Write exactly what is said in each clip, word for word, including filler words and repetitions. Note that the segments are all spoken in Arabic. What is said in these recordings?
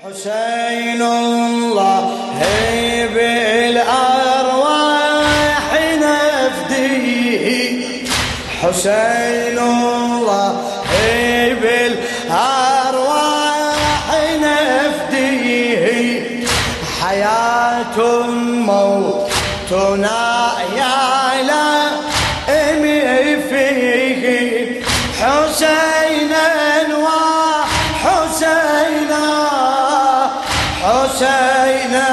حسين الله بالأرواح نفديه، حسين الله بالأرواح نفديه، حياة موتنا يا لائم فيه، حسينا وحسينا حسينا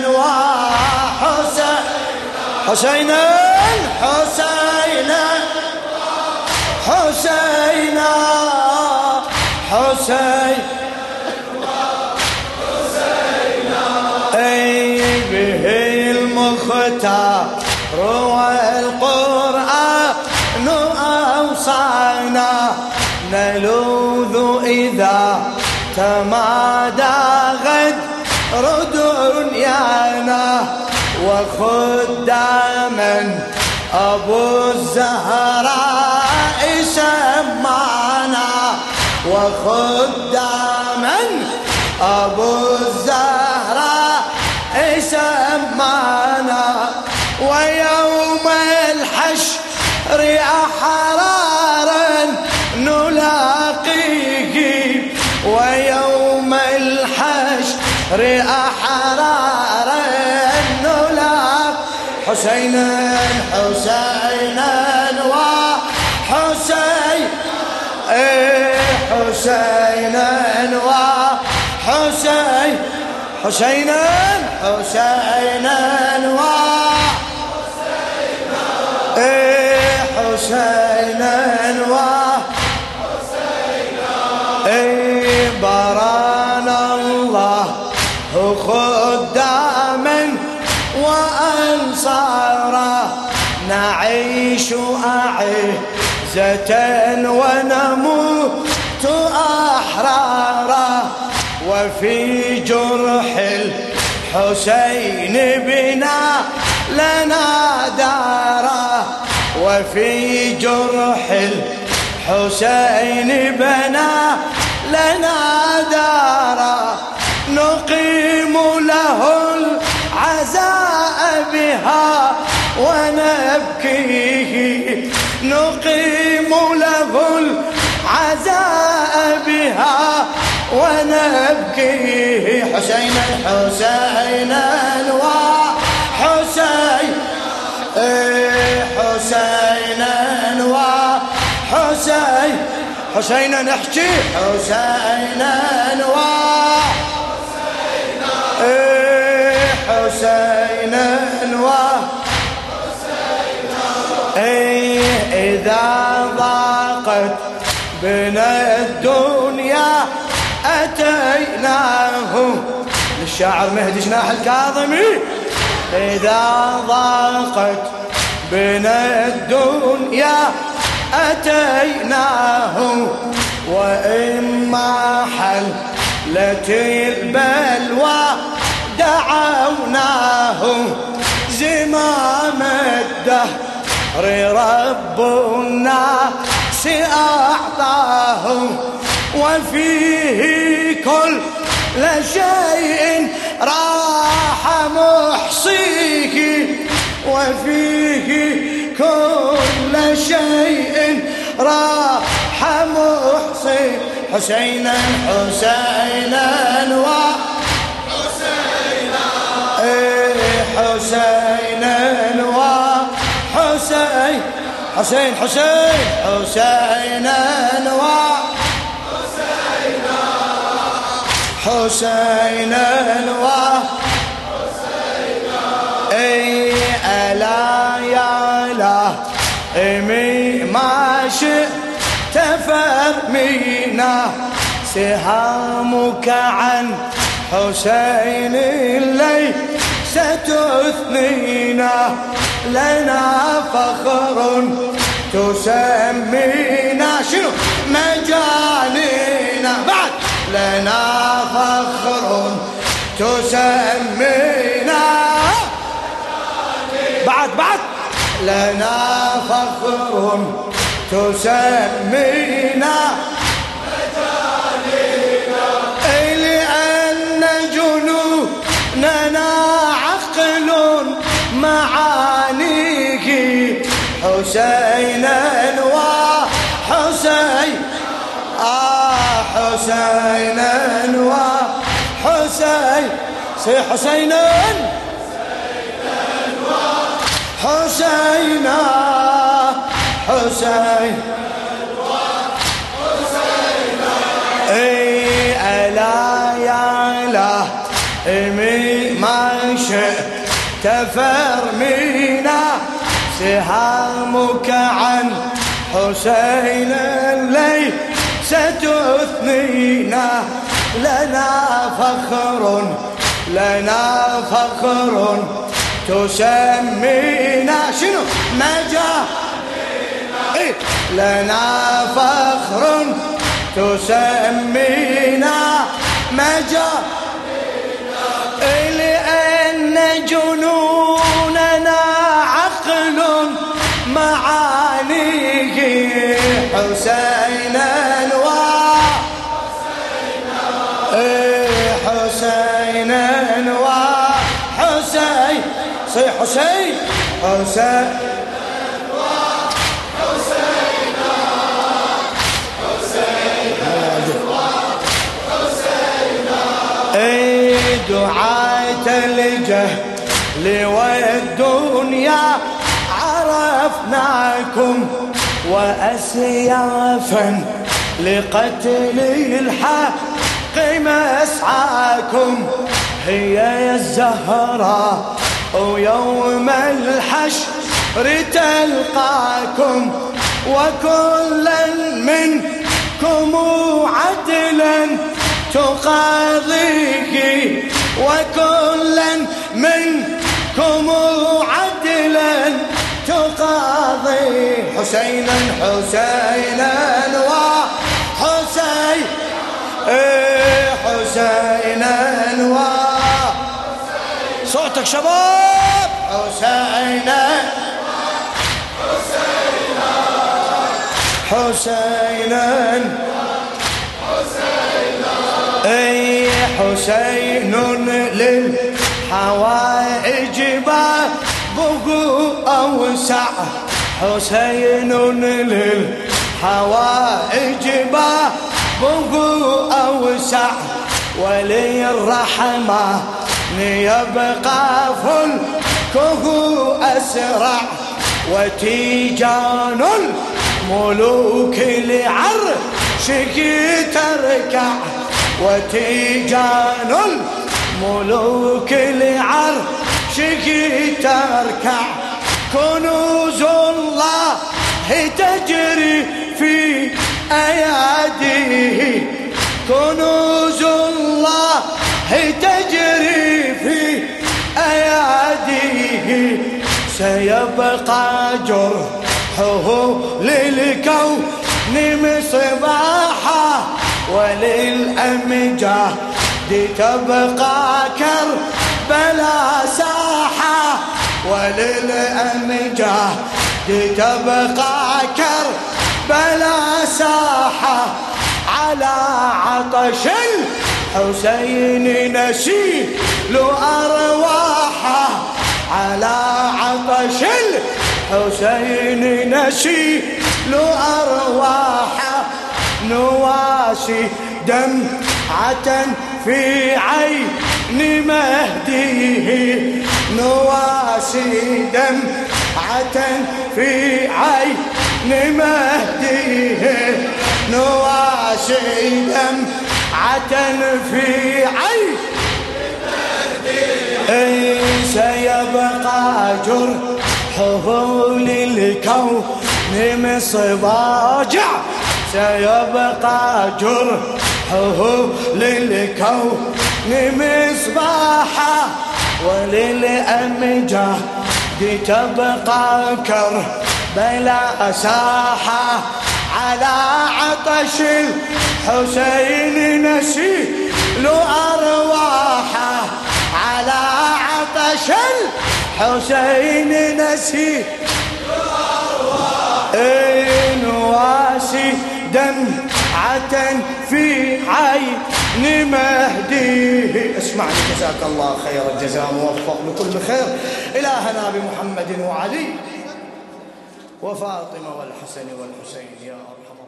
وحسين حسينا حسينا حسينا حسين اي به المختار والقرآن أوصانا، نلوذ إذا تمادى غدر دنيانا، وخداما أبو الزهراء سمانا، وخداما أبو الزهراء سمانا، ويوم الحشر أحرارا نلاقيه، ويوم الحشر أحرارا نلاقيه، حسينا حسينا وحسين حسينا وحسين حسينا حسينا وحسينا حسينا وحسينا برانا الله خداما وأنصارا، نعيش أعزة ونموت أحرارا، وفي جرح الحسين بنا لنا دارا، وفي جرح الحسين بنا لنا دارا، نقيم له العزاء بها ونبكيه، نقيم له العزاء بها ونبكيه، حسينا حسينا وحسين حسينا وحسين حسينا نحكي حسينا وحسينا حسينا وحسينا إذا ضاقت بنا الدنيا أتيناه، للشاعر مهدي جناح الكاظمي، إذا ضاقت بنا الدنيا أتيناه، وإما حلت البلوى دعوناه، زمام الدهر رب الناس أعطاه، وفيه كل شيء راح محصيه، وفيه كل شيء راح محصيه، حسينا حسينا وحسينا حسينا وحسين حسين حسين حسينا وحسينا حسينا وحسينا اي ألا يا لا امي ما شئت فرمينا، سهامك عن حسين ليس تثنينا، لنا فخر تسمينا شنو مجانينا، بعد لنا فخر تسمينا، بعد بعد لنا فخر تسمينا مجانينا، لأن حسينا وحسين آه حسينا وحسين سي حسينا حسينا حسين اي الا يا لا ما شئت فرمينا سهامك عن حسين ليس تثنينا لنا فخر لنا فخر تسمينا شنو مجا إيه؟ لنا فخر تسمينا مجا لأن جنوننا عقل معانيه حسينا وحسينا حسينا وحسين صي حسين حسين دعاة الجهل والدنيا عرفناكم وأسيافا لقتل الحق مسعاكم هي الزهراء ويوم الحشر تلقاكم وكلا منكم عدلا تقاضيه وكلا منكم عدلا تقاضي حسينا حسينا وحسين حسينا وحسين صوتك شباب حسينا حسينا اي حسين للحوائج بابه اوسع حسين للحوائج بابه اوسع وللرحمن يبقى فلكه اسرع وتيجان الملوك لعرشك تركع وتيجان الملوك لعرشك تركع كنوز الله تجري في أياديه كنوز الله تجري في أياديه سيبقى جرحه للكون مصباحا وللأمجاد تبقى كربلاء ساحة وللأمجاد تبقى كربلاء ساحة على عطش الحسين نسيل أرواحه على عطش الحسين نسيل أرواحه نواسي دمعة في عين مهديه نواسي دمعة في عين مهديه نواسي دمعة في عين مهديه سيبقى جرحه للكون مصباجع سيبقى جرحه للكون مصباحا وللأمجاد تبقى كربلاء ساحة على عطش الحسين نسيل أرواحه على عطش الحسين نسيل أرواحه نواسي دمعة في عين مهديه. اسمعني جزاك الله خير الجزاء، موفق لكل خير. إلهنا بمحمد وعلي وفاطمة والحسن والحسين يا أرحم